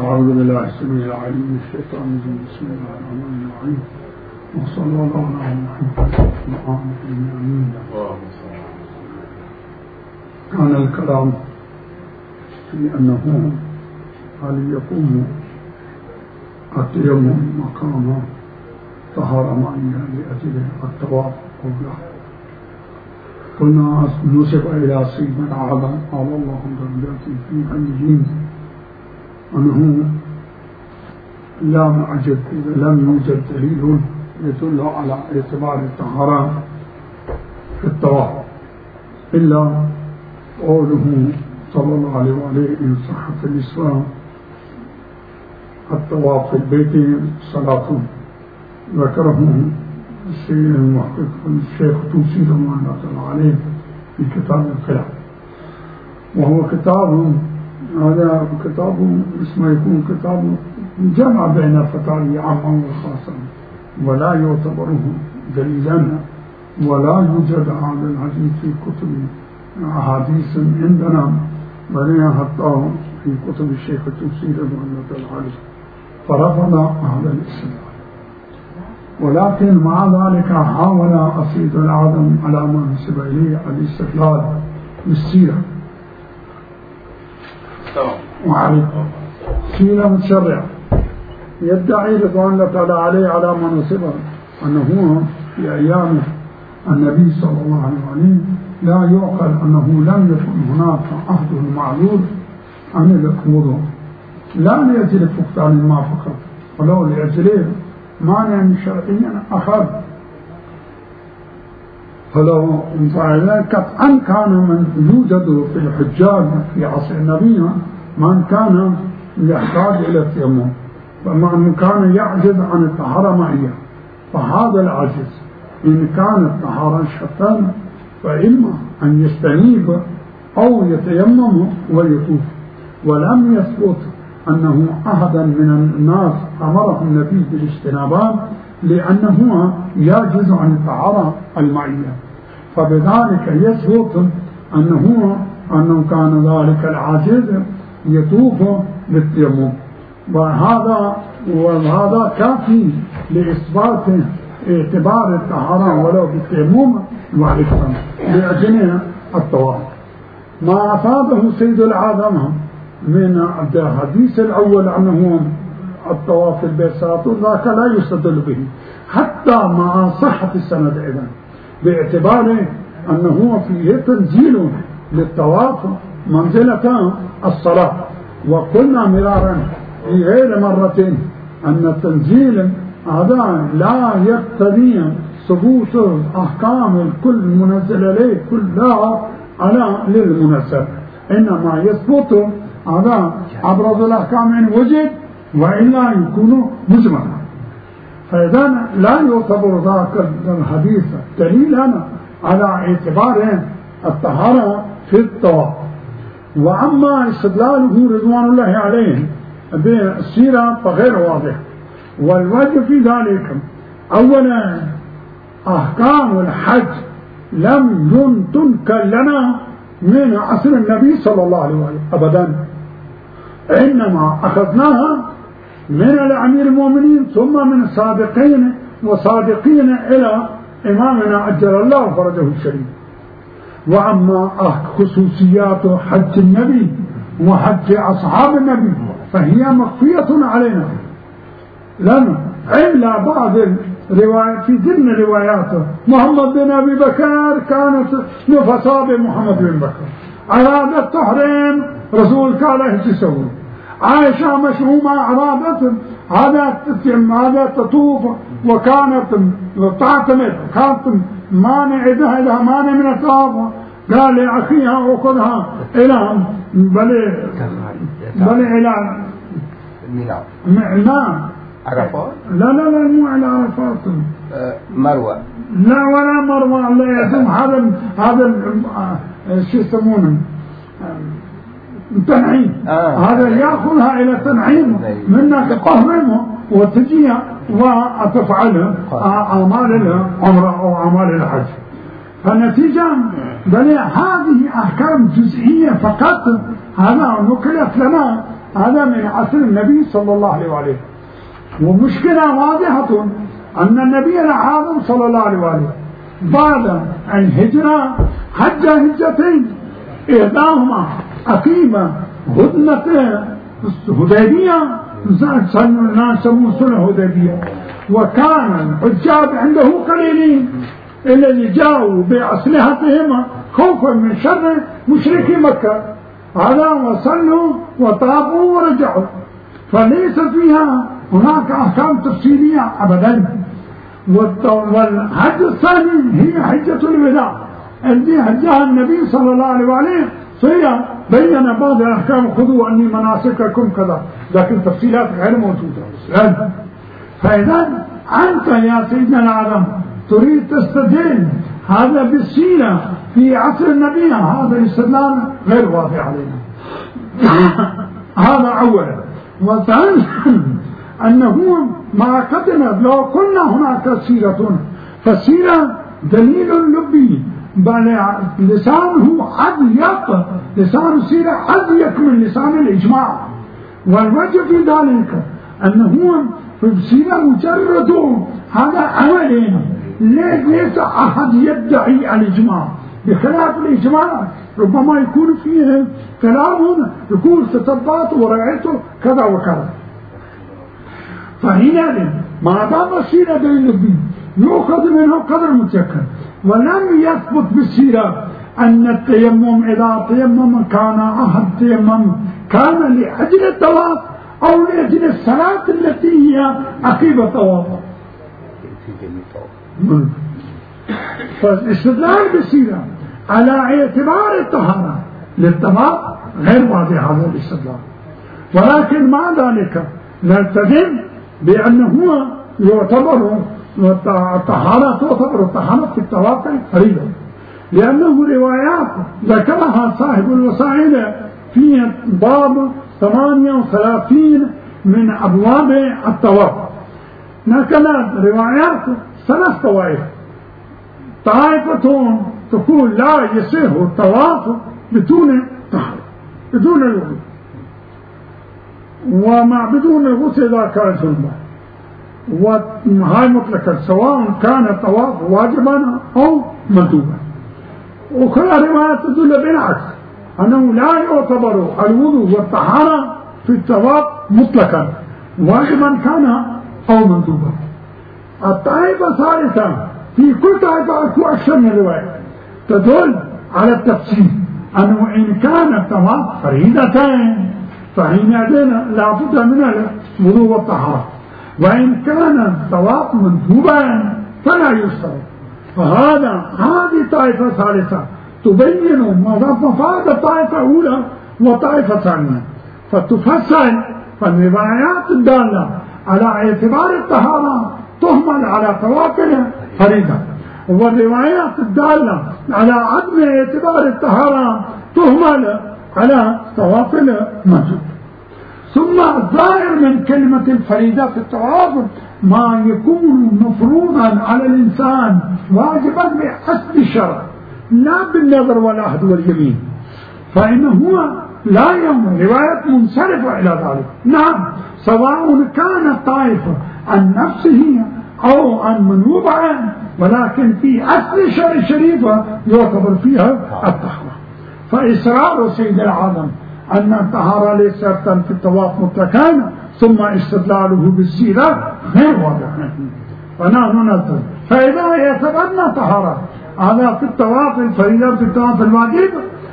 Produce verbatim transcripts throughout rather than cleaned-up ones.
أعوذ بالله السميع العليم من الشيطان الرجيم. بسم الله الرحمن الرحيم. وصلى الله على محمد وعلى كان الكلام في أنه هل يقوم التيمم مقام طهارة معينة لأجل الطواف أو لا؟ قلنا نسب إلى سيدنا عظم قال الله درجاته في عليين أنه لا معجب إذا لم يوجد دليل يدل على اعتبار الطهارة في الطواف إلا قوله صلى الله عليه وآله إن صحة الإسلام الطواف في البيت صلاة. ذكره الشيخ المحقق الشيخ توسي رحمه الله عليه في كتاب الخلاف، وهو كتاب هذا كتاب اسمه يكون كتاب جمع بين الفتاوى عامة وخاصة، ولا يعتبره دليلا ولا يوجد هذا الحديث في كتب أحاديث عندنا، بل حتى في كتب الشيخ التوسي رحمه الله عليه فرفض هذا الاستدلال. ولكن مع ذلك حاول أسيد العظم على ما نسب إليه الاستدلال بالسيرة وعليه سيرة متشرعة يدعي رضوان الله تعالى عليه على ما نسبه أنه في أيام النبي صلى الله عليه وسلم لا يعقل أنه لم يكن هناك عهد معذور عن الوضوء، لا لأجل فقدان الماء فقط ولو لأجل مانع شرعيا آخر. فلو فعلا قطعا كان من يوجد في الحجاج في عصر النبي من كان يحتاج إلى التيمم، ومن كان يعجز عن الطهارة معية، فهذا العجز إن كان الطهارة شرطا فإما أن يستنيب أو يتيمم ويطوف. ولم يثبت أنه أحدا من الناس أمره النبي بالاجتنابات لأنه يعجز عن الطهارة المعية، فبذلك يثبت أنه أنه كان ذلك العاجز يطوف بالتيمم، وهذا وهذا كافي لإثبات اعتبار الطهارة ولو بالتيمم والاحتمام لأجل الطواف. ما أفاده سيد العظم من الحديث الأول أنه الطواف في البيت صلاة ذاك لا يستدل به حتى مع صحة السند إذن، باعتبار أنه فيه تنزيل للطواف منزلة الصلاة. وقلنا مرارا في غير مرة أن التنزيل هذا لا يقتضي ثبوت أحكام الكل منزل عليه كلها على للمنزل، إنما يثبت هذا أبرز الأحكام إن وجد وإلا يكون مجملا. فإذا لا يعتبر ذاك الحديث دليلا على اعتبار الطهارة في الطواف. وأما استدلاله رضوان الله عليه بالسيرة فغير واضح، والوجه في ذلك أولا أحكام الحج لم تنكر لنا من عصر النبي صلى الله عليه وسلم أبدا، إنما أخذناها من الأمير المؤمنين ثم من السابقين وصادقين إلى إمامنا عجل الله فرجه الشريف. وأما خصوصيات حج النبي وحج أصحاب النبي فهي مخفية علينا، لأن إلا بعض الروايات في ضمن رواياته محمد بن أبي بكر كانت نفسا بمحمد بن بكر، أرادت تحرم رسول كاله تسوي، عائشة مشهومة أرادت هذا تطوف وكانت تعتمد كانت مانع لها مانع من الطواف، قال لأخيها أخذها إلى بل بل إلى لا عرفات؟ لا لا لا مو على عرفات، مروة لا ولا مروة، الله يدوم هذا هذا شو يسمونه تنعيم، آه. هذا يأخذها إلى تنعيم منك تقهمه وتجيها وتفعلها أعمال العمرة أو أعمال الحج. فالنتيجة بل هذه أحكام جزئية فقط، هذا نقلت لنا هذا من عصر النبي صلى الله عليه وآله. ومشكلة واضحة أن النبي العظيم صلى الله عليه وآله بعد الهجرة حج هجتين، إحداهما عقيبة هدنة هديبية، الناس يسمون صلح هديبية، وكان الحجاج عنده قليلين الذي جاءوا بأسلحتهم خوفا من شر مشركي مكة، هذا وصلوا وطافوا ورجعوا، فليس فيها هناك أحكام تفصيلية أبدا. والحج الثاني هي حجة الوداع التي حجها النبي صلى الله عليه وآله، فهي بين بعض الأحكام، خذوا عني مناسككم كذا، لكن تفصيلات غير موجودة. فإذا أنت يا سيدنا العظم تريد تستدل هذا بالسيرة في عصر النبي، هذا الاستدلال غير واضح علينا. هذا أولا. وثانيا أنه ما قدنا لو كنا هناك سيرة، فالسيرة دليل لبي، بل لسانه أضيق، لسان السيرة أضيق من لسان الإجماع. والوجه في ذلك أنه في السيرة مجرد هذا عملين، ليس أحد يدعي الإجماع، بخلاف الإجماع ربما يكون فيه كلام يقول تتبعت ورأيت كذا وكذا. فهنا ما دام السيرة دليل به يؤخذ منه قدر متيقن، ولم يثبت بالسيرة أن التيمم إذا تيمم كان أحد تيمم كان لأجل الطواف أو لأجل الصلاة التي هي عقب الطواف. فالاستدلال بالسيرة على اعتبار الطهارة للطواف غير واضح هذا الاستدلال، ولكن مع ذلك نلتزم بأنه يعتبر الطهارة تعتبر الطهارة في الطواف فريضة، لأنه روايات ذكرها صاحب الوسائل في باب ثمانية وثلاثين من أبواب الطواف، نقلت روايات ثلاث طوائف. طائفة تقول لا يصح الطواف بدون طهارة، بدون الوضوء، ومع بدون الغسل إذا كان جنبا، وهاي مطلقا سواء كان الطواف واجبا أو مندوبا. وكل روايات تدل بالعكس أنه لا يعتبر الوضوء والطهارة في الطواف مطلقا واجبا كان أو مندوبا. الطائفة الثالثة في كل طائفة أكثر من رواية تدل على التفصيل أنه إن كان الطواف فريضتين فحينئذ لا بد من الوضوء والطهارة، وإن كان الطواف مندوبا فلا يشترط. فهذا هذه طائفة ثالثة تبين مفاد الطائفة الأولى والطائفة الثانية، فتفصل. فالروايات الدالة على اعتبار الطهارة تهمل على طواف الفريضة، والروايات الدالة على عدم اعتبار الطهارة تهمل على طواف المندوب. ثم الظاهر من كلمة الفريضة في الطواف ما يكون مفروضا على الإنسان واجبا بحسب الشرع لا بالنظر والعهد واليمين، فإنه لا يوم رواية منصرفة إلى ذلك. نعم، سواء كانت طائفة عن نفسه أو عن منوبة، ولكن في أصل الشرع الشريفة يعتبر فيها الطهارة. فإصرار سيد العالم أن الطهارة ليست في الطواف مطلقا ثم استدلاله بالسيرة غير واضح، فنحن ننتظر. فإذا اعتبرنا طهارة هذا في الطواف الفريضة في الطواف الواجب،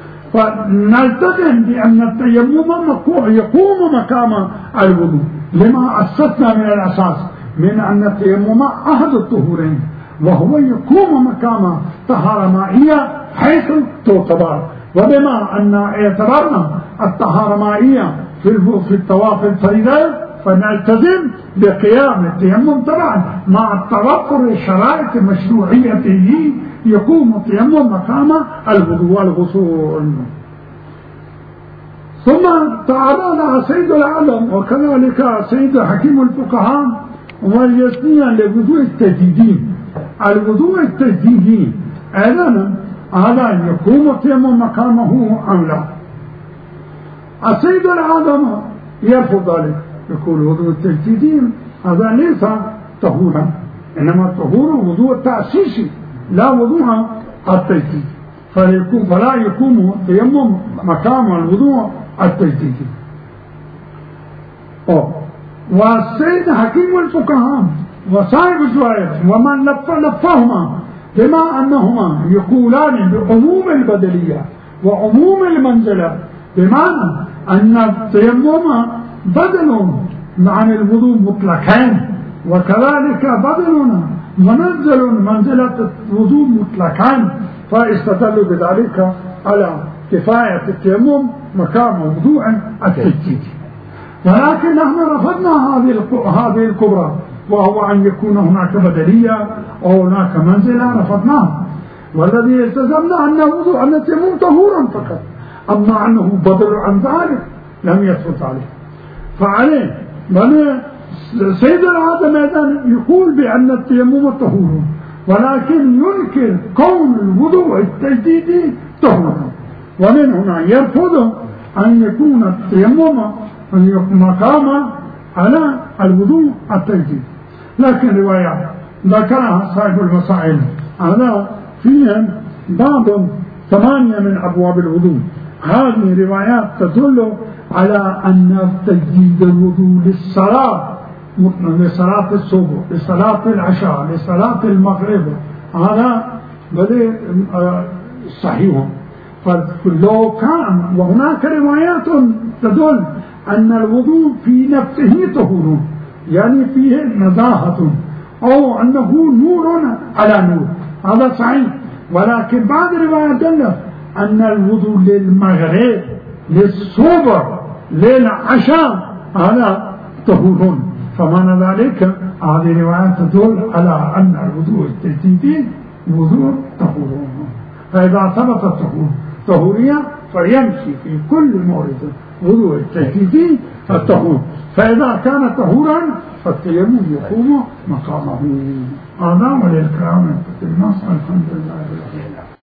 فنلتزم بأن التيمم يقوم مقام الوضوء، لما أسسنا من الأساس من أن التيمم أحد الطهورين، وهو يقوم مقام طهارة مائية حيث تعتبر. وبما أن اعتبرنا الطهارة مائية في الطواف الفريضة فنلتزم بقيام التيمم طبعا مع توفر شرائط مشروعيته يقوم التيمم مقام الوضوء والغسول. ثم تعرض سيد العالم وكذلك سيد حكيم الفقهاء واليسنية لوضوء التجديدين. الوضوء التجديدي أيضا هذا يقوم التيمم مقامه أم لا؟ السيد العالم يرفض ذلك، يقول وضوء التجديدي هذا ليس طهورا، إنما الطهور وضوء التأسيسي لا وضوء التجديد، فيكون فلا يكون التيمم مقام الوضوء التجديدي. والسيد حكيم الفقهاء وصاحب الزوائد ومن لف لفهما بما أنهما يقولان بعموم البدلية وعموم المنزلة، بمعنى أن التيمم بدل عن الوضوء مطلقين، وكذلك بدل منزل منزلة الوضوء مطلقين، فاستدلوا بذلك على كفاية التيمم مقام وضوء التجديد. ولكن نحن رفضنا هذه هذه الكبرى، وهو أن يكون هناك بدلية أو هناك منزلة، رفضناه. والذي التزمنا أن وضوء أن التيمم طهورا فقط، أما أنه بدل عن ذلك لم يثبت عليه. فعليه من سيد العالم أيضا يقول بأن التيمم طهور، ولكن ينكر كون الوضوء التجديدي طهورا، ومن هنا يرفض أن يكون التيمم مقام على الوضوء التجديد. لكن روايات ذكرها صاحب المسائل هذا فيها باب ثمانية من أبواب الوضوء. هذه روايات تدل على أن تجديد الوضوء للصلاة، لصلاة الصبح، لصلاة العشاء، لصلاة المغرب، هذا بدأ صحيح. فلو كان وهناك روايات تدل أن الوضوء في نفسه طهور، يعني فيه نزاهة، أو أنه نور على نور، هذا صحيح. ولكن بعض الروايات دلت أن الوضوء للمغرب، للصبح، للعشاء هذا طهور، فمعنى ذلك هذه الروايات تدل على أن الوضوء التجديدي وضوء طهور. فإذا ثبت الطهور طهورية فيمشي في كل مورد وضوء التجديدي الطهور، فإذا كان طهورا فالتيمم يقوم مقامه. هذا وللكرام النص. الحمد لله.